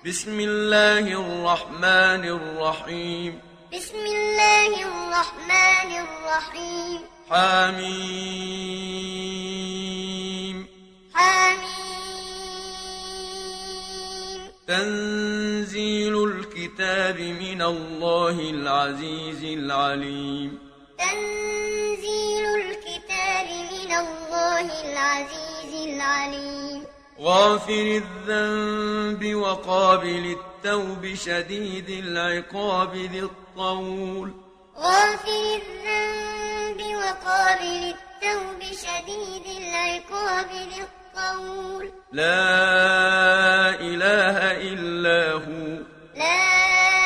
بسم الله الرحمن الرحيم. بسم الله الرحمن الرحيم. حميم. حميم. تنزيل الكتاب من الله العزيز العليم. تنزيل الكتاب من الله العزيز العليم. غافر الذنب وقابل التوب شديد العقاب ذي الطول. غافر الذنب وقابل التوب شديد العقاب ذي الطول. لا إله إلا هو. لا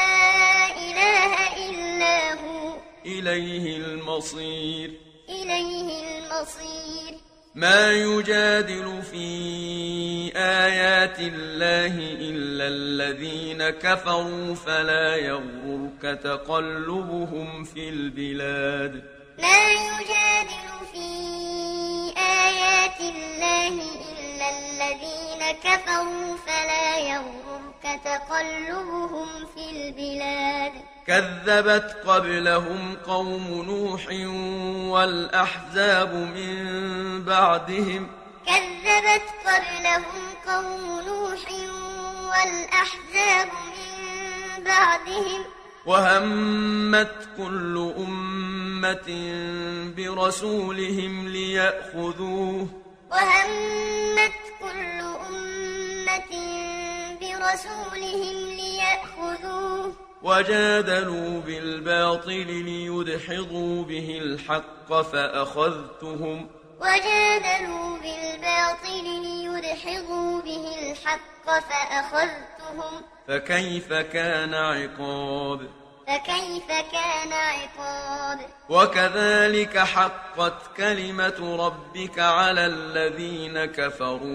إله إلا هو. إليه المصير. إليه المصير. ما يجادل في آيات الله إلا الذين كفروا فلا يغرك تقلبهم في البلاد. ما يجادل في آيات الله إلا الذين كفروا فلا يغرك تقلبهم في البلاد. كذبت قبلهم قوم نوح والأحزاب من بعدهم. كذبت قبلهم قوم نوح والأحزاب من بعدهم. وهمت كل أمة برسولهم ليأخذوه. وهمت كل أمة برسولهم ليأخذوه. وجادلوا بالباطل ليدحضوا به الحق فأخذتهم. وجادلوا بالباطل ليدحضوا به الحق فأخذتهم. فكيف كان عقاب. فكيف كان عقاب. وكذلك حقت كلمة ربك على الذين كفروا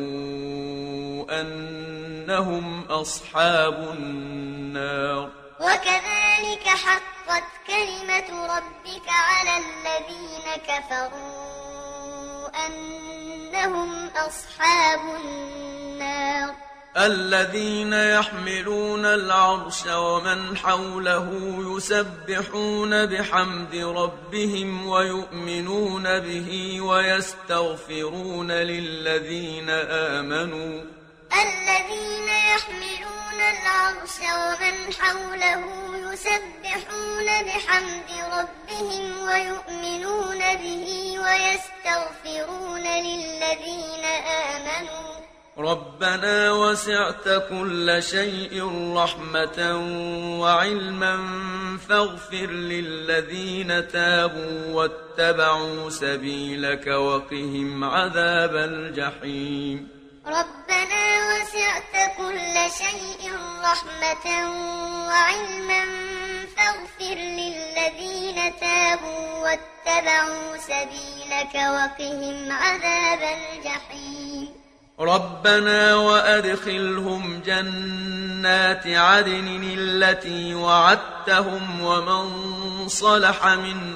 أنهم أصحاب النار. وكذلك حقت كلمة ربك على الذين كفروا أنهم أصحاب النار. الذين يحملون العرش ومن حوله يسبحون بحمد ربهم ويؤمنون به ويستغفرون للذين آمنوا. الذين يحملون العرش ومن حوله يسبحون بحمد ربهم ويؤمنون به ويستغفرون للذين آمنوا. ربنا وسعت كل شيء رحمة وعلما فاغفر للذين تابوا واتبعوا سبيلك وقهم عذاب الجحيم. ربنا وسعت كل شيء رحمة وعلما فاغفر للذين تابوا واتبعوا سبيلك وقهم عذاب الجحيم. ربنا وأدخلهم جنات عدن التي وعدتهم ومن صلح من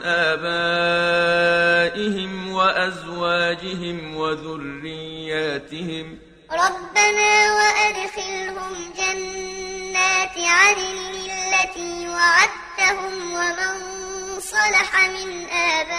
آبائهم وأزواجهم وذرياتهم. ربنا وأدخلهم جنات عدن التي وعدتهم ومن صلح من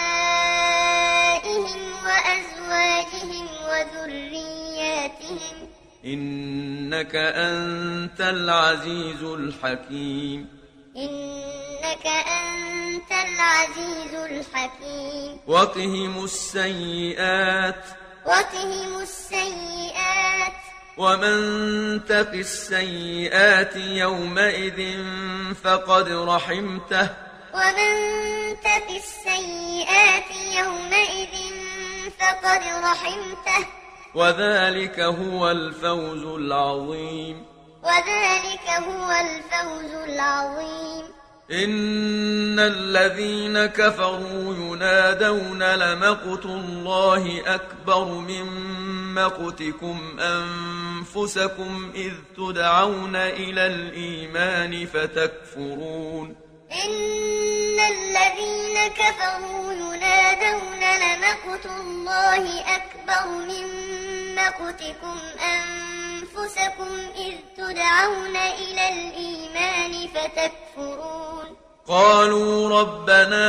آبائهم وأزواجهم وذرياتهم إنك أنت العزيز الحكيم. إنك أنت العزيز الحكيم. وقهم السيئات. وقهم السيئات. ومن تق السيئات يومئذ فقد رحمته. ومن تق السيئات يومئذ فقد رحمته. وذلك هو الفوز العظيم. وذلك هو الفوز العظيم. إن الذين كفروا ينادون لمقت الله أكبر من مقتكم أنفسكم إذ تدعون إلى الإيمان فتكفرون. إن الذين كفروا ينادون لمقت الله أكبر من مقتكم أنفسكم أنفسكم إذ تدعون إلى الإيمان فتكفرون قالوا ربنا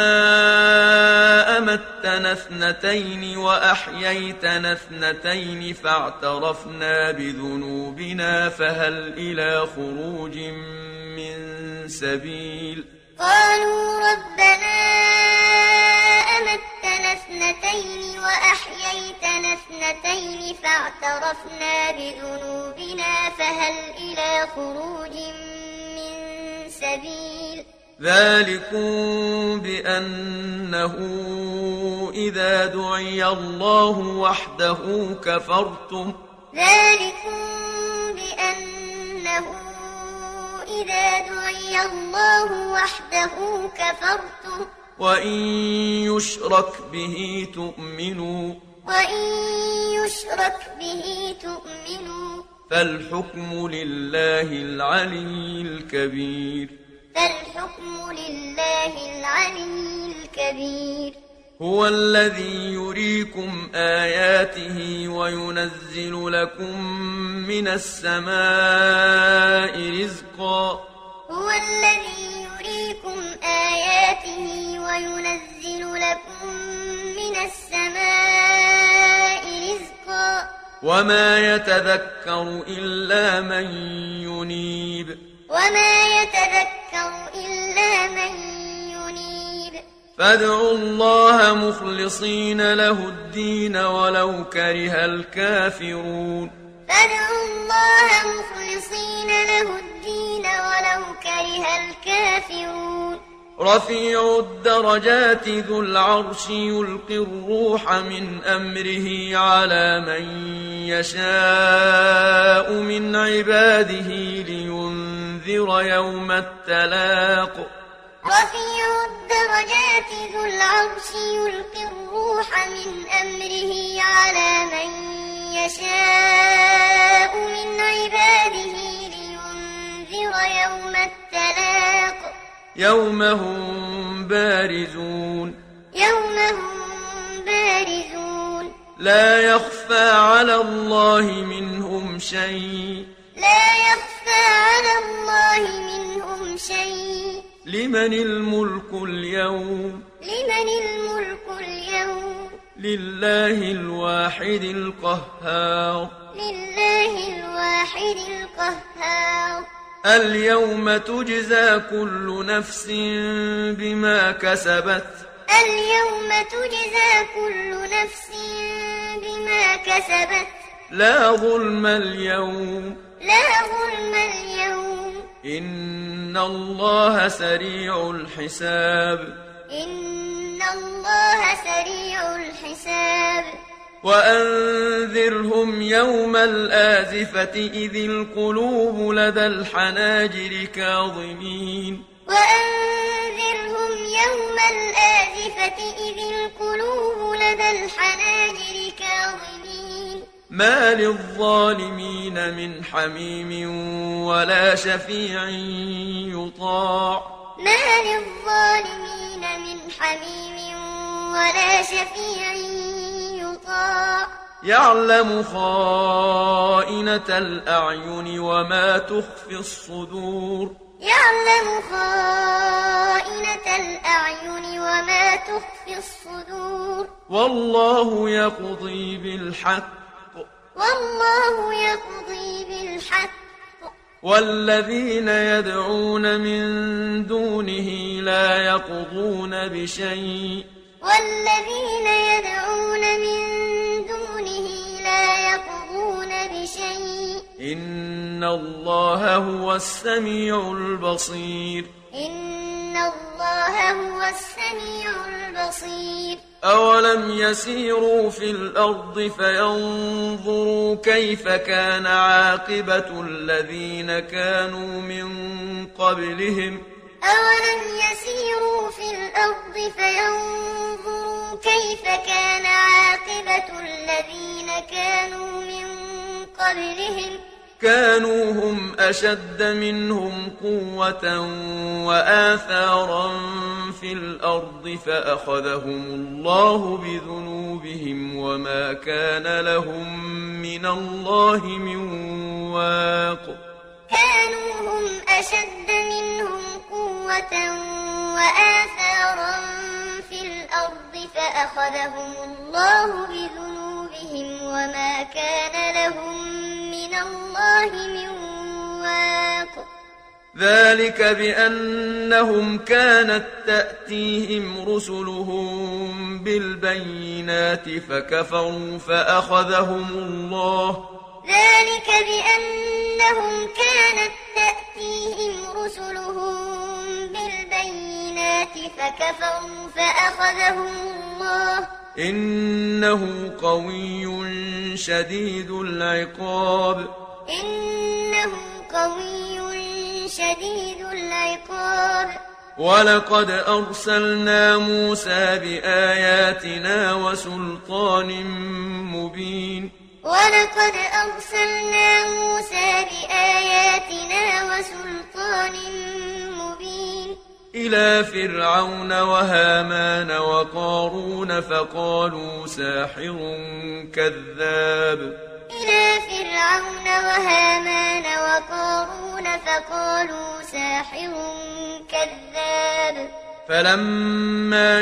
أمتنا اثنتين وأحييتنا اثنتين فاعترفنا بذنوبنا فهل إلى خروج من سبيل قالوا ربنا أمتنا اثنتين وأحييتنا اثنتين فاعترفنا بذنوبنا فهل إلى خروج من سبيل ذلكم بأنه إذا دعي الله وحده كفرتم ذلكم بأنه إذا دعي الله وحده كفرتم وإن يشرك به تؤمنوا فالحكم لله العلي الكبير هو الذي يريكم آياته وينزل لكم من السماء رزقا هو الذي يريكم آياته وينزل لكم من السماء رزقا وما يتذكر إلا من ينيب فادعوا الله مخلصين له الدين ولو كره الكافرون رفيع الدرجات ذو العرش يلقي الروح من أمره على من يشاء من عباده لينذر يوم التلاق رفيع الدرجات ذو العرش يلقي الروح من أمره على من يشاء من عباده لينذر يوم التلاق يوم هم بارزون لا يخفى على الله منهم شيء لمن الملك اليوم لله الواحد القهار اليوم تجزى كل نفس بما كسبت لا ظلم اليوم إن الله سريع الحساب وأنذرهم يوم الآزفة إذ القلوب لدى الحناجر كاظمين ما للظالمين من حميم ولا شفيع يطاع يعلم خائنة الأعين وما تخفي الصدور والله يقضي بالحق والذين يدعون من دونه لا يقضون بشيء إن الله هو السميع البصير أولم يسيروا في الأرض فينظروا كيف كان عاقبة الذين كانوا من قبلهم كانوا هم أشد منهم قوة وآثارا في الأرض فأخذهم الله بذنوبهم وما كان لهم من الله من واق. كانوا هم أشد منهم قوة وآثارا في الأرض فأخذهم الله بذنوبهم وما كان لهم من الله من واق. ذلك بأنهم كانت تأتيهم رسلهم بالبينات فكفروا فأخذهم الله. ذلك بأنهم كانت تأتيهم رسلهم بالبينات فكفروا فأخذهم الله. إنه قوي شديد العقاب. إنه قوي شديد العقاب. ولقد أرسلنا موسى بآياتنا وسلطان مبين. ولقد أرسلنا موسى بآياتنا وسلطان مبين إلى فرعون وهامان وقارون فقالوا ساحر كذاب. إلى فرعون وهامان وقارون فقالوا ساحر كذاب. فلما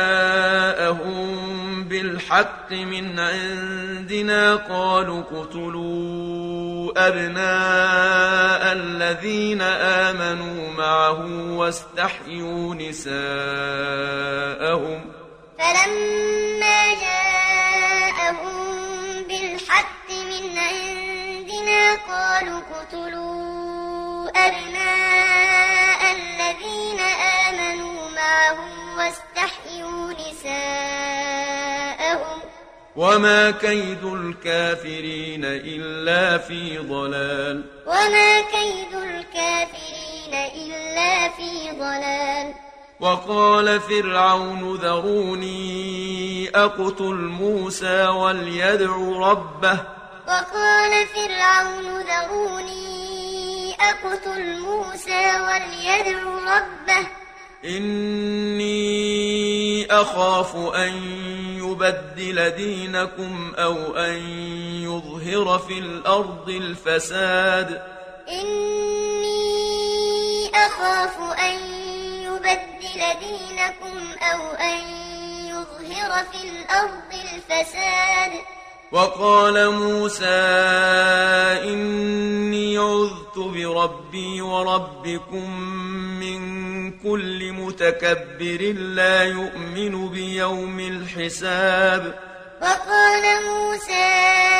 جاءهم بالحق من عندنا قالوا اقتلوا أبناء الذين آمنوا معه واستحيوا نساءهم. فلما جاءهم بالحق من عندنا قالوا اقتلوا أبناء الذين آمنوا معه واستحيوا نساءهم. وما كيد الكافرين إلا في ضلال. وما كيد الكافرين إلا في ضلال. وقال فرعون ذروني أقتل موسى وليدع ربه. وقال فرعون ذروني أقتل موسى وليدع ربه. إني أخاف أن يبدل دينكم أو أن يظهر في الأرض الفساد. إني أخاف أن يبدل دينكم أو أن يظهر في الأرض الفساد. وقال موسى إني عذت بربي وربكم من كل متكبر لا يؤمن بيوم الحساب. وقال موسى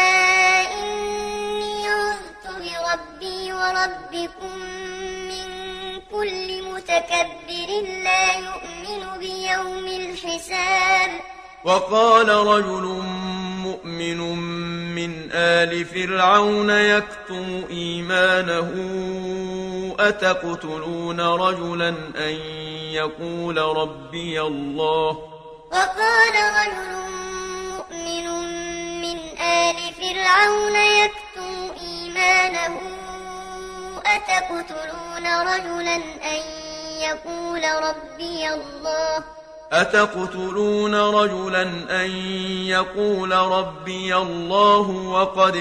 إني عذت بربي وربكم من كل متكبر لا يؤمن بيوم الحساب. وقال رجل مؤمن من آل فرعون يكتم إيمانه أتقتلون رجلا أن يقول ربي الله. وقال رجل مؤمن من آل فرعون يكتم إيمانه أتقتلون رجلا أن يقول ربي الله. أتقتلون رجلا أن يقول ربي الله وقد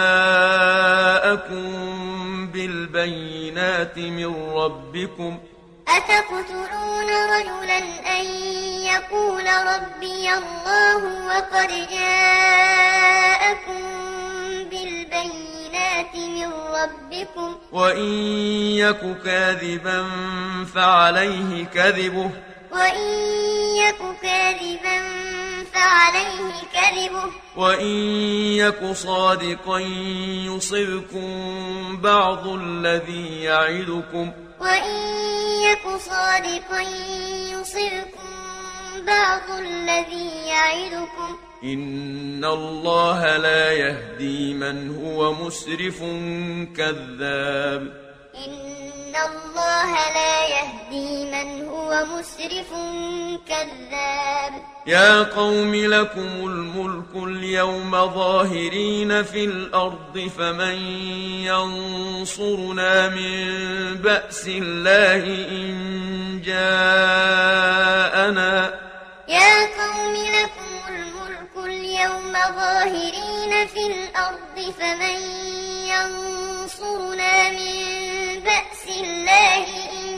جاءكم بالبينات من ربكم. أتقتلون رجلا أن يقول ربي الله وقد جاءكم بالبينات من ربكم. وإن يك كاذبا فعليه كذبه. وإن يك كاذبا فعليه كذبه. وإن يك صادقا يصبكم بعض الذي يعدكم. وإن يك صادقا يصبكم بعض الذي يعدكم. إن الله لا يهدي من هو مسرف كذاب. إن الله لا يهدي يهدي من هو مسرف كذاب يا قوم لكم الملك اليوم ظاهرين في الأرض فمن ينصرنا من بأس الله إن جاءنا يا قوم لكم الملك اليوم ظاهرين في الأرض فمن ينصرنا من بأس الله إن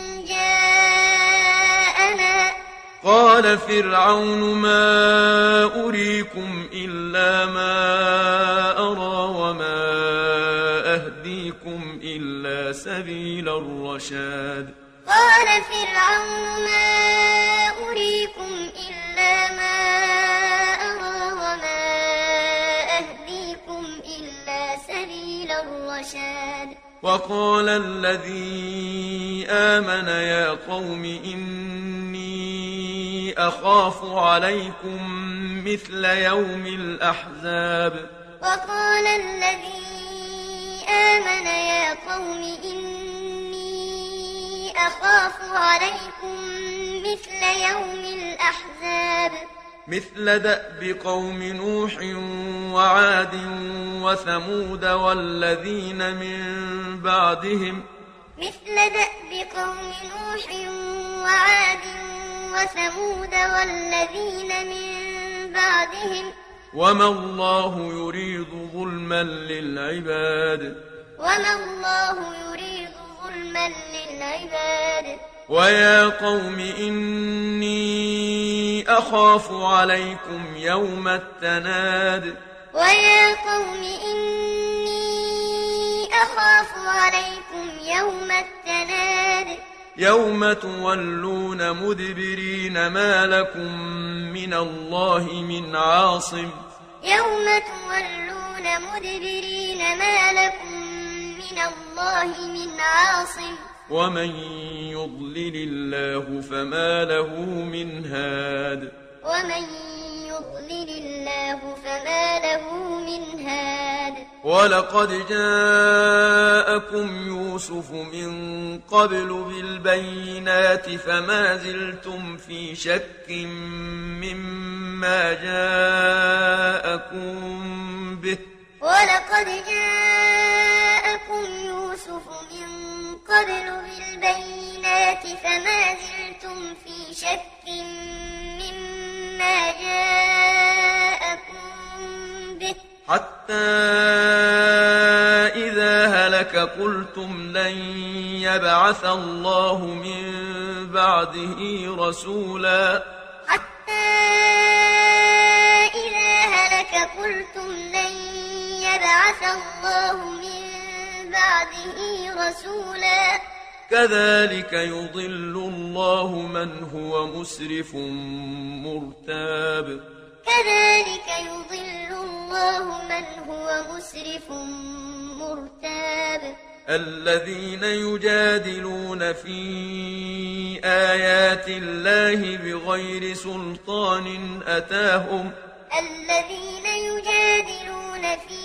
جاءنا قال فرعون ما أريكم إلا ما أرى وما أهديكم إلا سبيل الرشاد قال فرعون ما أريكم إلا ما أرى وما أهديكم إلا سبيل الرشاد وقال الذي آمن يا قوم إني أخاف عليكم مثل يوم الأحزاب وقال الذي آمن يا قوم إني أخاف عليكم مثل يوم الأحزاب مثل دأب قوم نوح وعاد وثمود والذين من بعدهم مثل دأب قوم نوح وعاد وثمود والذين من بعدهم وما الله يريد ظلما للعباد وما الله يريد ظلما للعباد ويا قوم إني أخاف عليكم يوم التناد ويا قوم إني أخاف عليكم يوم التناد يوم تولون مدبرين ما لكم من الله من عاصم يوم تولون مدبرين ما لكم من الله من عاصم ومن يضلل الله فما له من هاد ومن يضلل الله فما له من هاد ولقد جاءكم يوسف من قبل بالبينات فما زلتم في شك مما جاءكم به ولقد جاءكم يوسف من قبل بالبينات فما زلتم في شك مما جاءكم به حتى إذا هلك قلتم لن يبعث الله من بعده رسولا حتى إذا هلك قلتم لن يبعث الله من بعده رسولا كذلك يضل الله من هو مسرف مرتاب كذلك يضل الله من هو مسرف مرتاب الذين يجادلون في آيات الله بغير سلطان أتاهم الذين يجادلون في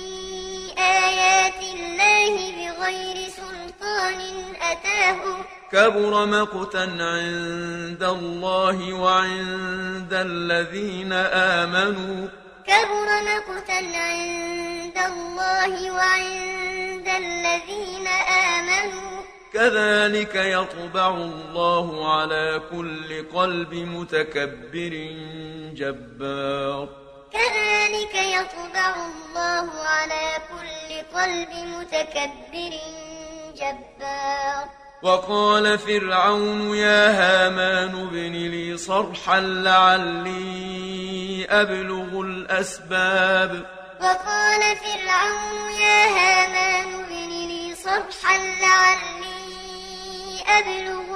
آيات الله بغير سلطان أتاهم كبر مقتا عند الله وعند الذين آمنوا كبر مقتا عند الله وعند الذين آمنوا كذلك يطبع الله على كل قلب متكبر جبار كذلك يطبع الله على كل قلب متكبر جبار وقال فرعون يا هامان ابن لي صرحا لعلي أبلغ الأسباب وقال فرعون يا هامان ابن لي صرحا لعلي أبلغ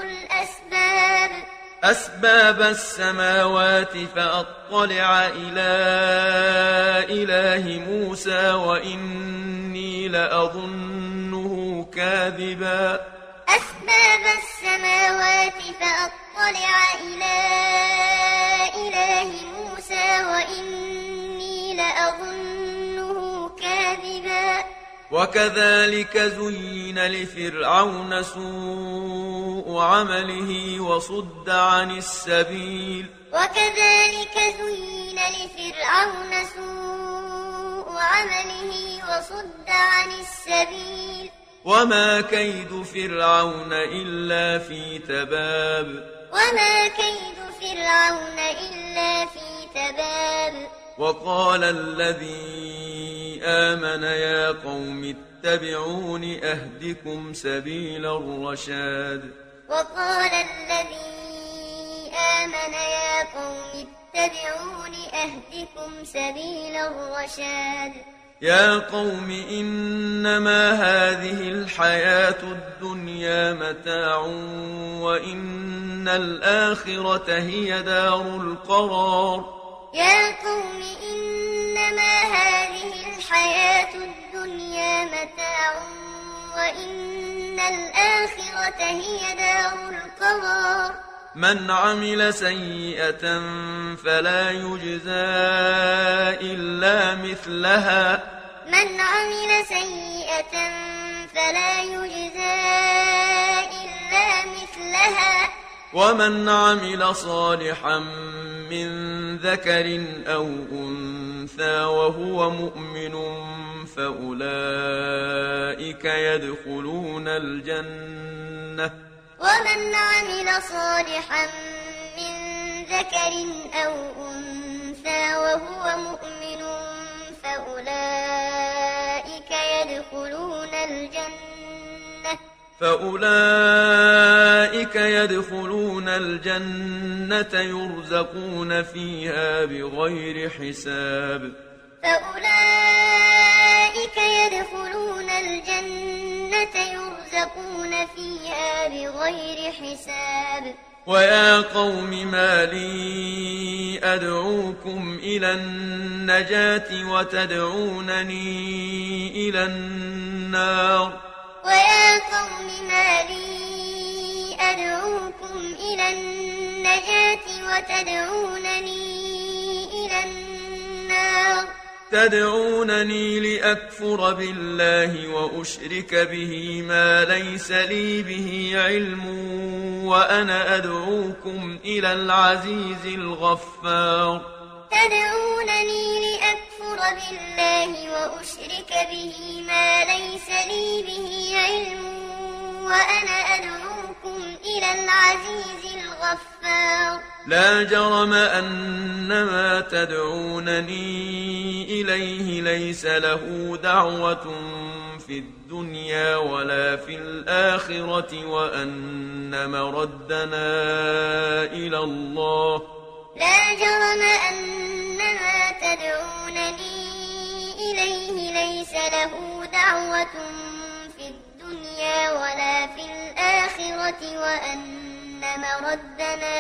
أسباب السماوات فأطلع إلى إله موسى وإني لأظنه كاذبا أسباب السماوات فأطلع إلى إله موسى وإني لأظنه كاذبا وكذلك زين لفرعون سوء سوء عمله وصد عن السبيل وكذلك زين لفرعون سوء عمله وصد عن السبيل وما كيد فرعون إلا في تباب وما كيد فرعون إلا في تباب وقال الذي آمن يا قوم اتبعون أهدكم سبيل الرشاد وقال الذي آمن يا قوم اتبعون أهدكم سبيل الرشاد يا قوم إنما هذه الحياة الدنيا متاع وإن الآخرة هي دار القرار يا قوم إنما هذه الحياة الدنيا متاع وإن الآخرة هي دار القرار من عمل سيئة فلا يجزى إلا مثلها من عمل سيئة فلا يجزى إلا مثلها ومن عمل صالحا من ذكر أو أنثى وهو مؤمن فأولئك يدخلون الجنة ومن عمل صالحا من ذكر أو أنثى وهو مؤمن فأولئك يدخلون الجنة يرزقون فيها بغير حساب فأولئك يدخلون الجنة يرزقون فيها بغير حساب ويا قوم ما لي أدعوكم إلى النجاة وتدعونني إلى النار ويا قوم ما لي أدعوكم إلى النجاة وتدعونني إلى النار تدعونني لأكفر بالله وأشرك به ما ليس لي به علم وأنا أدعوكم إلى العزيز الغفار تدعونني لأكفر بالله وأشرك به ما ليس لي به علم وأنا أدعوكم إلى العزيز الغفار لا جرم أن ما تدعونني إليه ليس له دعوة في الدنيا ولا في الآخرة وأن مردنا إلى الله لا جرم أن ما تدعونني إليه ليس له دعوة في الدنيا ولا في الآخرة وأن مردنا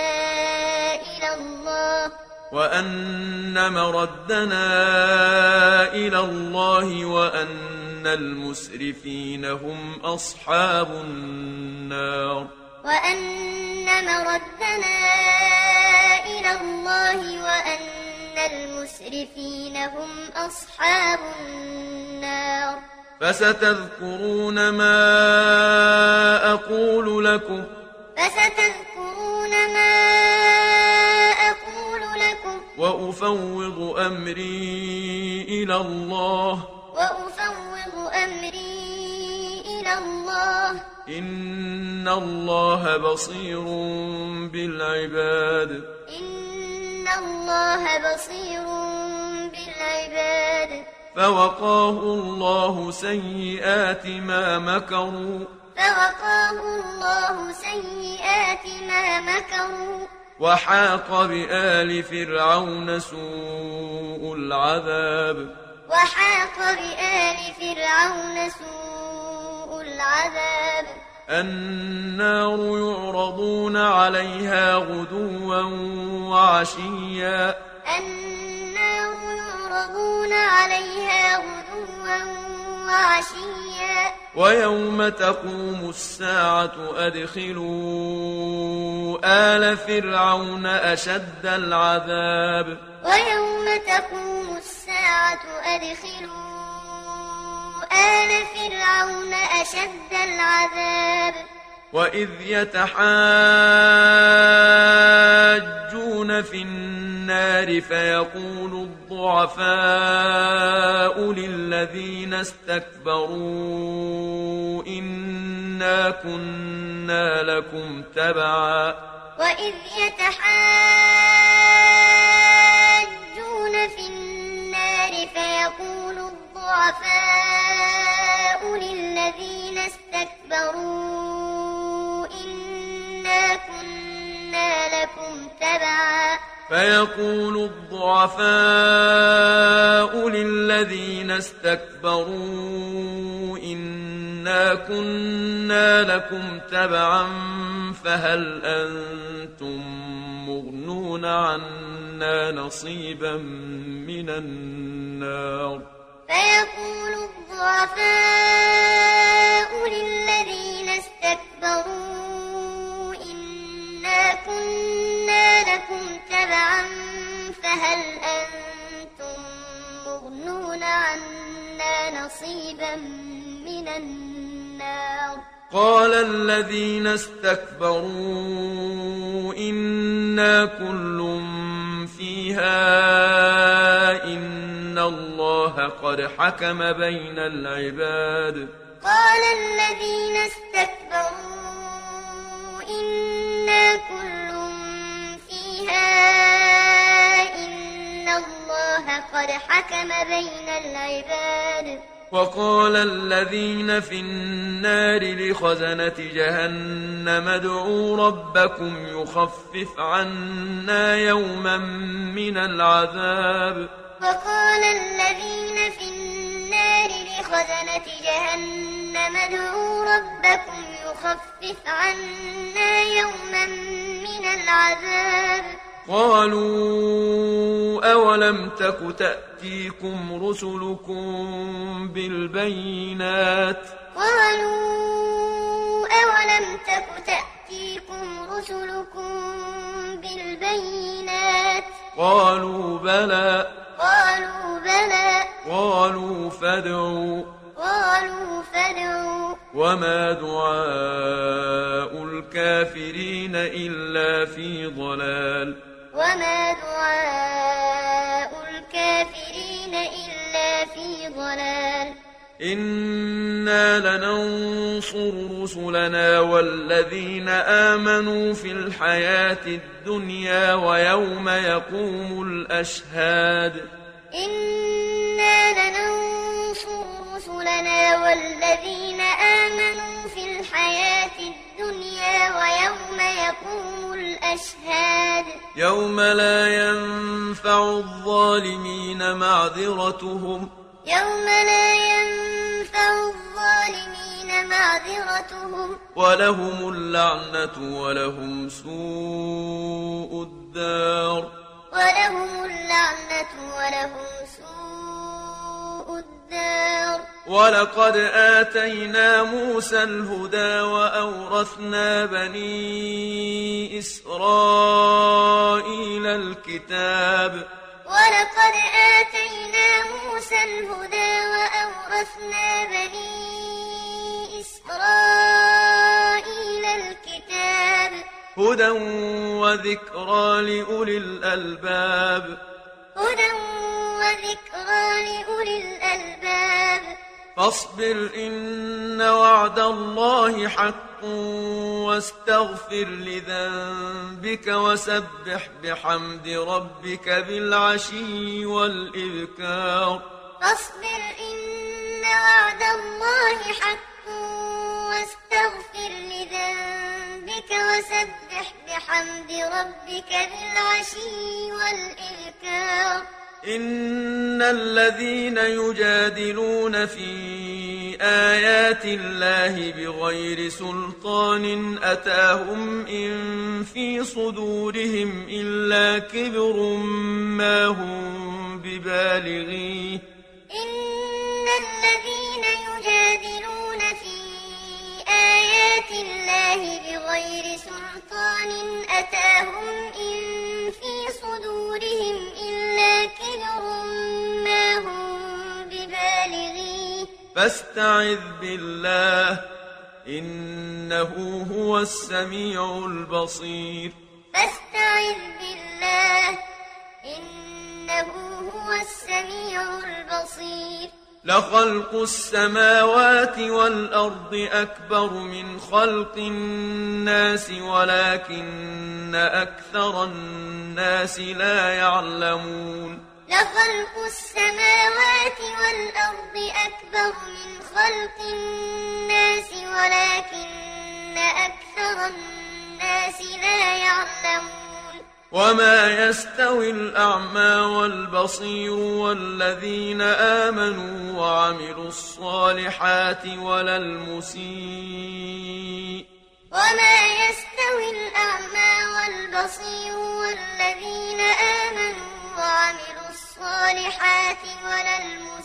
إلى الله وأن المسرفين هم أصحاب النار وأن مردنا إلى الله وأن المسرفين هم أصحاب النار فستذكرون ما أقول لكم وأفوض أمري إلى الله إن الله بصير بالعباد فوقاه الله سيئات ما مكروا وحاق بآل فرعون سوء العذاب النار يعرضون عليها غدوا وعشيا ويوم تقوم الساعة أدخلوا آل فرعون أشد العذاب ويوم تقوم الساعة أدخلوا آل فرعون أشد العذاب وإذ يتحاجون في النار فيقول الضعفاء للذين استكبروا إنا كنا لكم تبعا وإذ يتحاجون في النار فيقول الضعفاء للذين استكبروا إنا كنا لكم تبعا فيقول الضعفاء للذين استكبروا إنا كنا لكم تبعا فهل أنتم مغنون عنا نصيبا من النار فيقول الضعفاء للذين استكبروا إنا كنا لكم تبعا فهل أنتم مغنون عنا نصيبا من النار قال الذين استكبروا إنا كل فيها إن الله قد حكم بين العباد قال الذين استكبروا إنا كل فيها إن الله قد حكم بين العباد وقال الذين في النار لخزنة جهنم ادعوا ربكم يخفف عنا يوما من العذاب وقال الذين في النار لخزنة جهنم ادعوا ربكم يخفف عنا يوما من العذاب قالوا أولم تك تأتيكم رسلكم بالبينات قالوا أولم تك تأتيكم رسلكم بالبينات قالوا بلى قالوا فادعوا وما دعاء الكافرين إلا في ضلال وما دعاء الكافرين إلا في ضلال إنا لننصر رسلنا والذين آمنوا في الحياة الدنيا ويوم يقوم الأشهاد إنا لننصر رسلنا والذين آمنوا في الحياة الدنيا ويوم يقوم الأشهاد يوم لا ينفع الظالمين معذرتهم ولهم اللعنة ولهم سوء الدار ولقد آتينا موسى الهدى وأورثنا بني إسرائيل الكتاب ولقد آتينا موسى الهدى وأورثنا بني إسرائيل الكتاب هدى وذكرى لأولي الألباب فاصبر إن وعد الله حق واستغفر لذنبك وسبح بحمد ربك بالعشي والإبكار فاصبر إن وعد الله حق واستغفر لذنبك وسبح بحمد ربك بالعشي والإبكار إن الذين يجادلون في آيات الله بغير سلطان أتاهم إن في صدورهم إلا كبر ما هم ببالغيه إن الذين يجادلون في آيات الله بغير سلطان أتاهم إن في صدورهم إلا كبر ما هم ببالغيه فاستعذ بالله إنه هو السميع البصير فاستعذ بالله إنه هو السميع البصير لخلق السماوات والأرض أكبر من خلق الناس ولكن أكثر الناس لا يعلمون لخلق السماوات والأرض أكبر من خلق الناس ولكن أكثر الناس لا يعلمون وما يستوي الأعمى والبصير والذين آمنوا وعملوا الصالحات ولا المسيء وما يستوي الأعمى والبصير والذين آمنوا وعملوا الصالحات ولا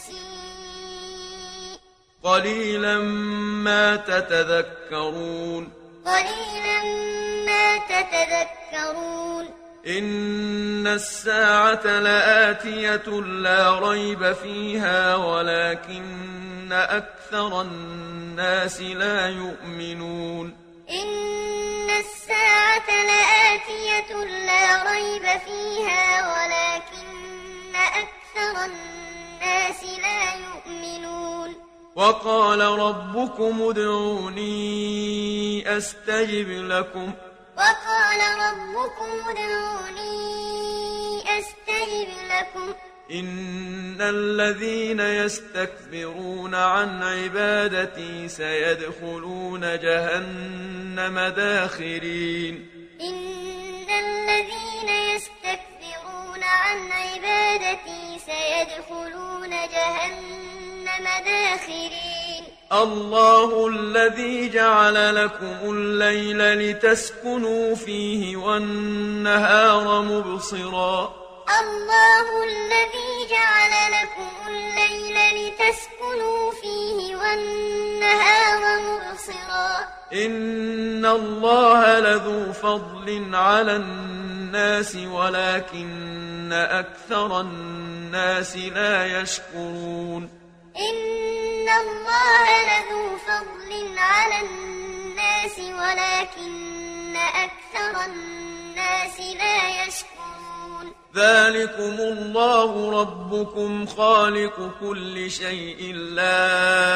المسيء قليلا ما تتذكرون قليلا ما تتذكرون إن الساعة لآتية لا ريب فيها ولكن أكثر الناس لا يؤمنون إن الساعة لآتية لا ريب فيها ولكن أكثر الناس لا يؤمنون وقال ربكم ادعوني أستجب لكم وقال ربكم ادعوني أستجب لكم إن الذين يستكبرون عن عبادتي سيدخلون جهنم داخرين إن الذين يستكبرون عن عبادتي سيدخلون جهنم داخرين الله الذي جعل لكم الليل لتسكنوا فيه والنهار مبصرا الله الذي جعل لكم الليل لتسكنوا فيه والنهار مبصرا إن الله لذو فضل على الناس ولكن أكثر الناس لا يشكرون إن الله لذو فضل على الناس ولكن أكثر الناس لا يشكرون ذلكم الله ربكم خالق كل شيء لا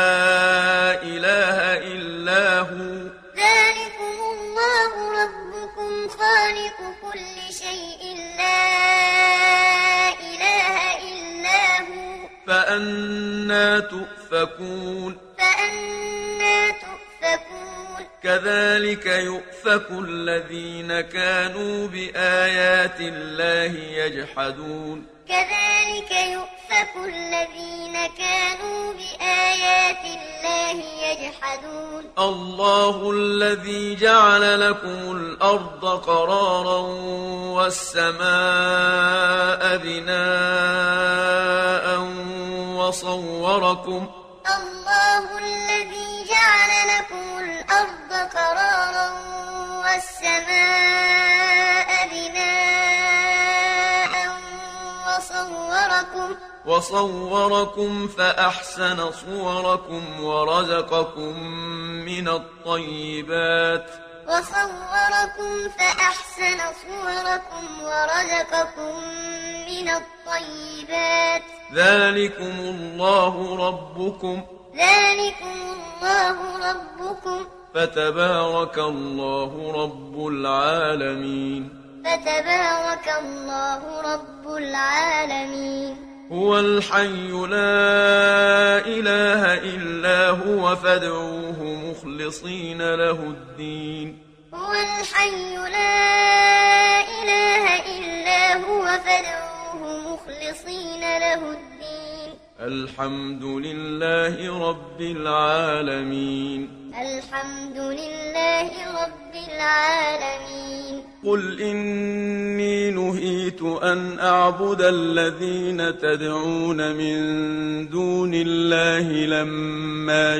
إله إلا هو ذلكم الله ربكم خالق كل شيء لا إله إلا هو فأنى تؤفكون فأنى تؤفكون كذلك يؤفك الذين كانوا بآيات الله يجحدون كذلك يؤفك الذين كانوا بآيات الله يجحدون الله الذي جعل لكم الأرض قرارا والسماء بناء وصوركم الله الذي جعل لكم الأرض قرارا والسماء بناء وصوركم فأحسن صوركم ورزقكم من الطيبات ذلكم الله ربكم فتبارك الله رب العالمين هو الحي لا إله إلا هو فادعوه مخلصين له الدين هو الحي لا إله إلا هو فادعوه مخلصين له الدين الحمد لله رب العالمين الحمد لله رب العالمين قل إني نهيت أن أعبد الذين تدعون من دون الله لما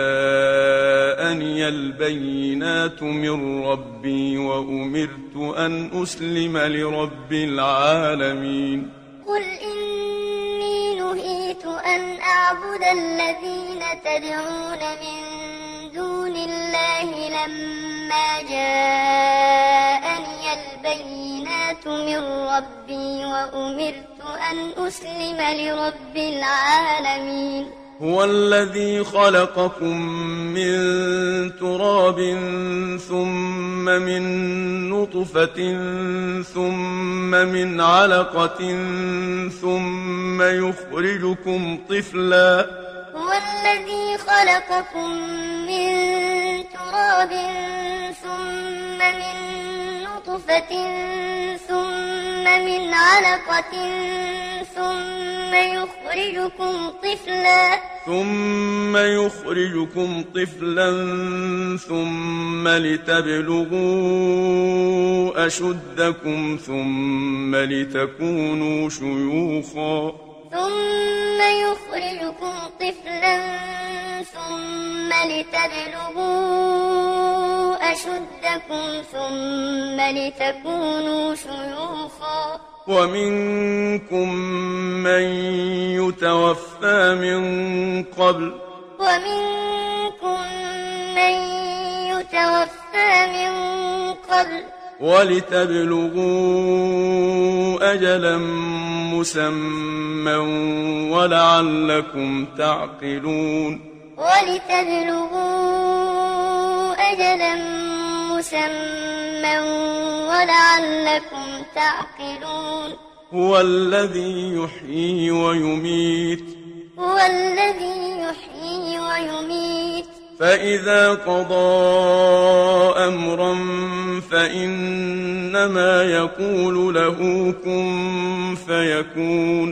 جاءني البينات من ربي وأمرت أن أسلم لرب العالمين قل إني نهيت أن أعبد الذين تدعون من دون الله الله لما جاءني البينات من ربي وأمرت أن أسلم لرب العالمين هو الذي خلقكم من تراب ثم من نطفة ثم من علقة ثم يخرجكم طفلا هو الذي خلقكم من تراب ثم من نطفة ثم من علقة ثم يخرجكم طفلا ثم لتبلغوا أشدكم ثم لتكونوا شيوخا ومنكم من يتوفى من قبل ولتبلغوا أجلا مسمى ولعلكم تعقلون هو الذي يحيي ويميت فإذا قضى أمرا فإنما يقول له كن فيكون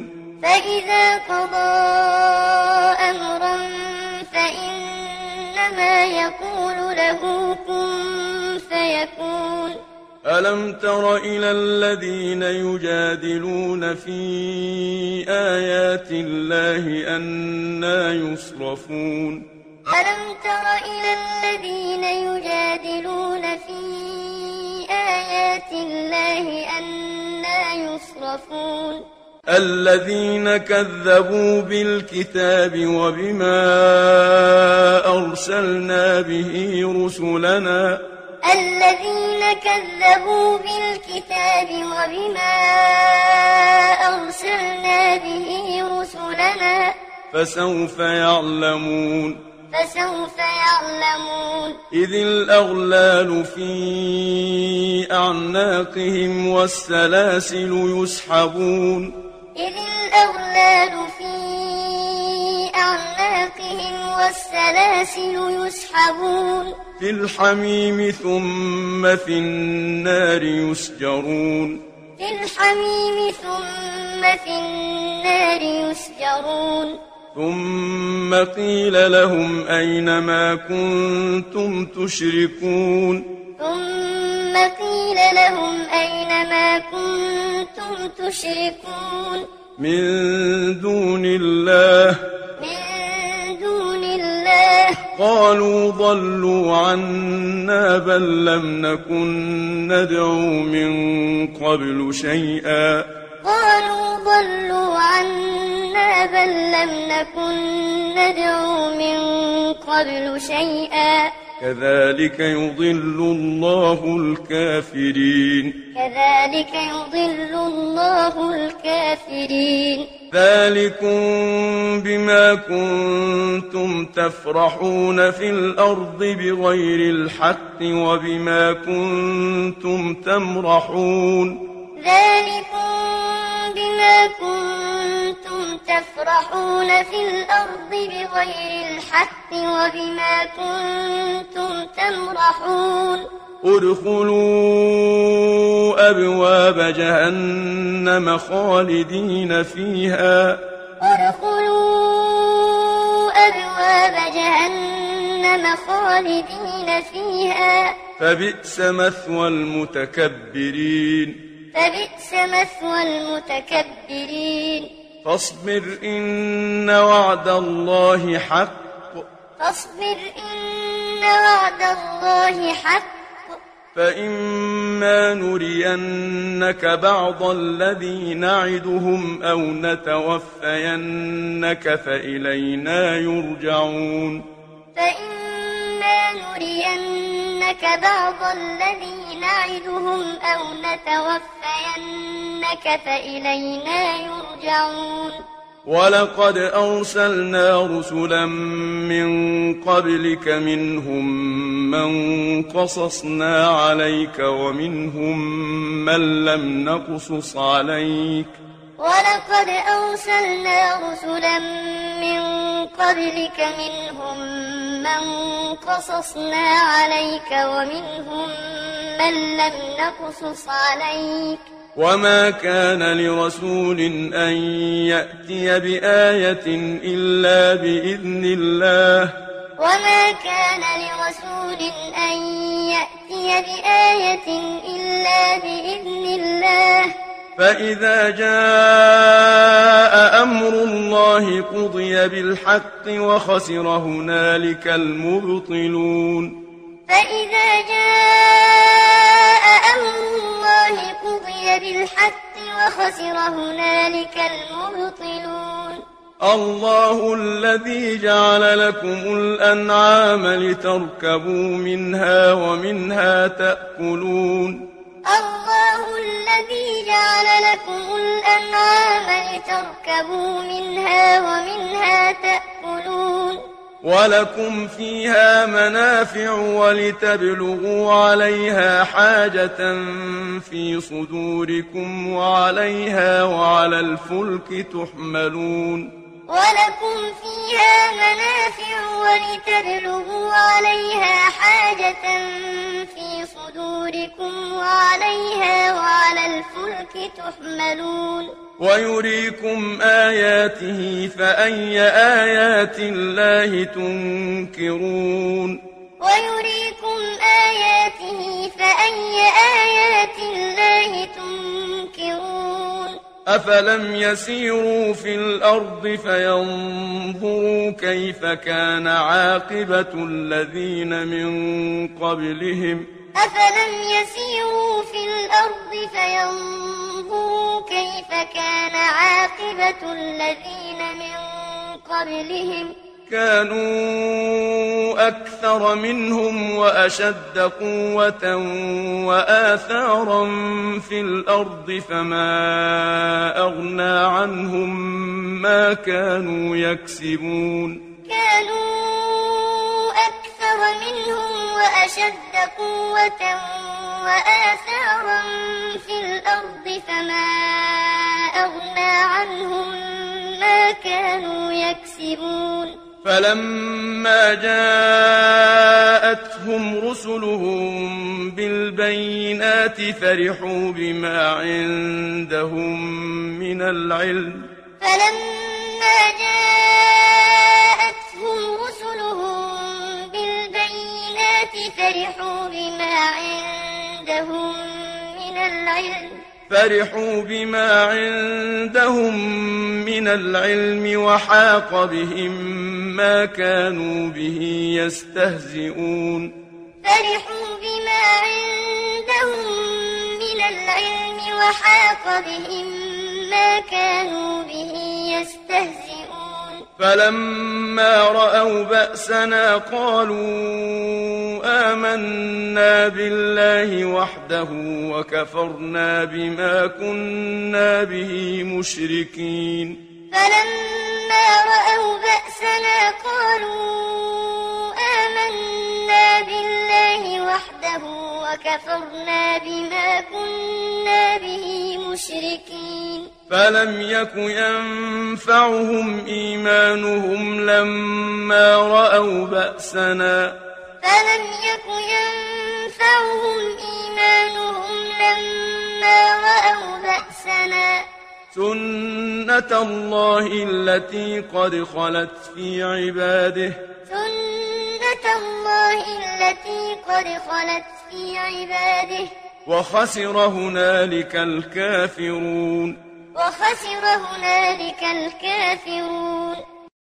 ألم تر إلى الذين يجادلون في آيات الله أنى يصرفون ألم تر إلى الذين يجادلون في آيات الله أنى يصرفون الذين كذبوا بالكتاب وبما أرسلنا به رسلنا فسوف يعلمون إذ الأغلال في أعناقهم والسلاسل يسحبون في الحميم ثم في النار يسجرون ثم قيل لهم أين ما كنتم تشركون من دون الله قالوا ضلوا عنا بل لم نكن ندعو من قبل شيئا كذلك يضل الله الكافرين ذلكم بما كنتم تفرحون في الأرض بغير الحق وبما كنتم تمرحون ادخلوا أبواب جهنم خالدين فيها فبئس مثوى المتكبرين فاصبر إن وعد الله حق فإما نرينك بعض الذي نعدهم أو نتوفينك فإلينا يرجعون إِمَّا نُرِيَنَّكَ بَعْضَ الَّذِي نَعِدُهُمْ أَوْ نَتَوَفَّيَنَّكَ فَإِلَيْنَا يُرْجَعُونَ ولقد أرسلنا رسلا من قبلك منهم من قصصنا عليك ومنهم من لم نقصص عليك ولقد أرسلنا رسلا من قبلك منهم من قصصنا عليك ومنهم من لم نقصص عليك وما كان لرسول أن يأتي بآية إلا بإذن الله وما كان لرسول أن يأتي بآية إلا بإذن الله فإذا جاء أمر الله قضي بالحق وخسر هنالك المبطلون فإذا جاء أمر الله قضي بالحق وخسر هنالك المبطلون الله الذي جعل لكم الأنعام لتركبوا منها ومنها تأكلون الله الذي جعل لكم الأنعام لتركبوا منها ومنها تأكلون ولكم فيها منافع ولتبلغوا عليها حاجة في صدوركم وعليها وعلى الفلك تحملون ولكم فيها منافع ولتبلغوا عليها حاجة في صدوركم وعليها وعلى الفلك تحملون ويريكم آياته فأي آيات الله تنكرون ويريكم آياته فأي آيات الله تنكرون أفلم يسيروا في الأرض فينظروا كيف كان عاقبة الذين من قبلهم أفلم يسيروا في الأرض فينظروا كيف كان عاقبة الذين من قبلهم كانوا أكثر منهم وأشد قوة وآثارا في الأرض فما أغنى عنهم ما كانوا يكسبون كانوا أكثر منهم وأشد قوة وآثارا في الأرض فما أغنى عنهم ما كانوا يكسبون فلما جاءتهم رسلهم بالبينات فرحوا بما عندهم من العلم فلما جاءتهم رسلهم بالبينات فرحوا بما عندهم من العلم وحاق بهم ما كانوا به يستهزئون فرحوا بما عندهم من العلم وحاق بهم ما كانوا به يستهزئون فلما رأوا بأسنا قالوا آمنا بالله وحده وكفرنا بما كنا به مشركين فلما رأوا بأسنا قالوا آمنا بالله وحده وكفرنا بما كنا به مشركين فلم يك ينفعهم إيمانهم لما رأوا بأسنا فلم يك ينفعهم إيمانهم لما رأوا بأسنا سنة الله التي قد خلت في عباده سنة الله التي قد خلت في عباده وخسر هنالك الكافرون وخسر هنالك الكافرون